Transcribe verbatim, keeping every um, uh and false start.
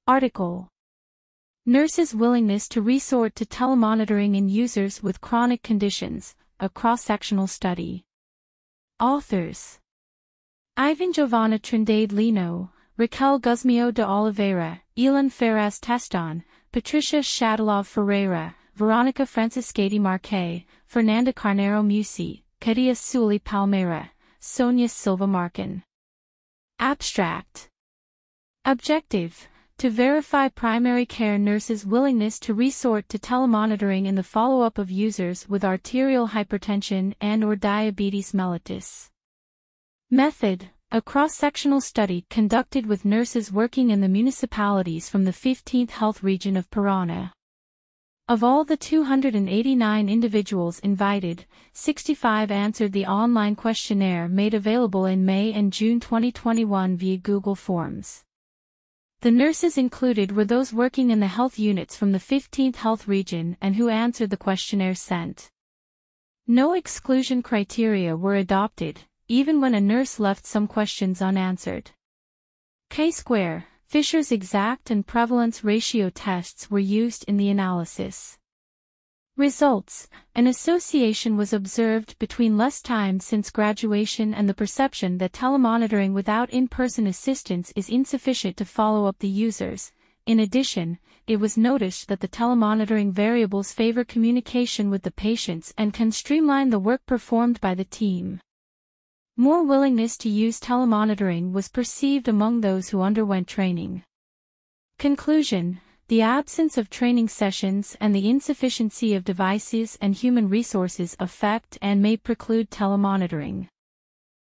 Article: Nurses' willingness to resort to telemonitoring in users with chronic conditions, a cross-sectional study. Authors: Ivan Giovanna Trindade Lino, Raquel Guzmão de Oliveira, Elan Ferraz Teston, Patricia Shadilov Ferreira, Veronica Franciscati Marque, Fernanda Carneiro Musi, Cadia Sully Palmeira, Sonia Silva Markin. Abstract: Objective: to verify primary care nurses' willingness to resort to telemonitoring in the follow-up of users with arterial hypertension and/or diabetes mellitus. Method: a cross-sectional study conducted with nurses working in the municipalities from the fifteenth Health Region of Paraná. Of all the two hundred eighty-nine individuals invited, sixty-five answered the online questionnaire made available in May and June twenty twenty-one via Google Forms. The nurses included were those working in the health units from the fifteenth Health Region and who answered the questionnaire sent. No exclusion criteria were adopted, even when a nurse left some questions unanswered. Chi-square, Fisher's exact and prevalence ratio tests were used in the analysis. Results: an association was observed between less time since graduation and the perception that telemonitoring without in-person assistance is insufficient to follow up the users. In addition, it was noticed that the telemonitoring variables favor communication with the patients and can streamline the work performed by the team. More willingness to use telemonitoring was perceived among those who underwent training. Conclusion: the absence of training sessions and the insufficiency of devices and human resources affect and may preclude telemonitoring.